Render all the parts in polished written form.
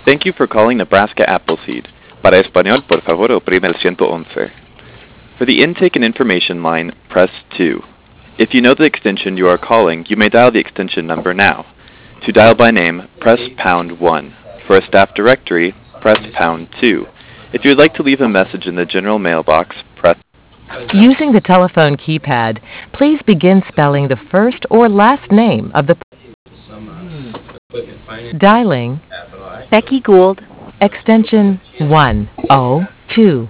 Thank you for calling Nebraska Appleseed. Para español, por favor, oprime el 111. For the intake and information line, press 2. If you know the extension you are calling, you may dial the extension number now. To dial by name, press pound 1. For a staff directory, press pound 2. If you would like to leave a message in the general mailbox, press. Using the telephone keypad, please begin spelling the first or last name of the dialing Becky Gould. extension 102.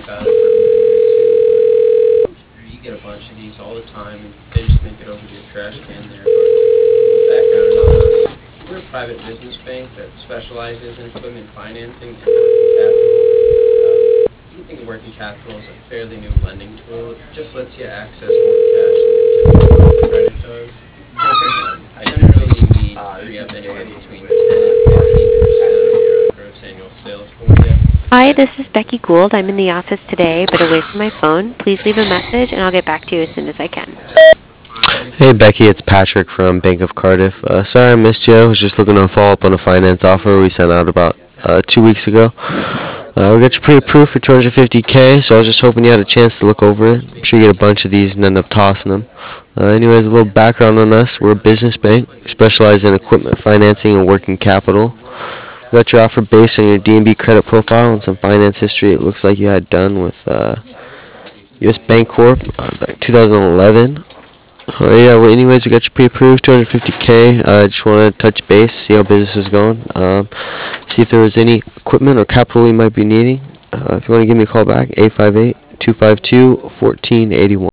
You get a bunch of these all the time, and they just make it over to your trash can there. But background on us, we're a private business bank that specializes in equipment financing and working capital. We think working capital is a fairly new lending tool. It just lets you access more cash than your typical credit does. I generally need free up anywhere between 10 and 15% of your gross annual sales for you. Hi, this is Becky Gould. I'm in the office today, but away from my phone. Please leave a message, and I'll get back to you as soon as I can. Hey Becky, it's Patrick from Bank of Cardiff. Sorry I missed you. I was just looking to follow up on a finance offer we sent out about 2 weeks ago. We got you pre-approved for $250K, so I was just hoping you had a chance to look over it. I'm sure you get a bunch of these and end up tossing them. Anyways, a little background on us. We're a business bank. We specialize in equipment financing and working capital. We got your offer based on your D&B credit profile and some finance history it looks like you had done with U.S. Bancorp back 2011. Well, anyways, we got you pre-approved, $250K. I just want to touch base, see how business is going, see if there was any equipment or capital you might be needing. If you want to give me a call back, 858-252-1481.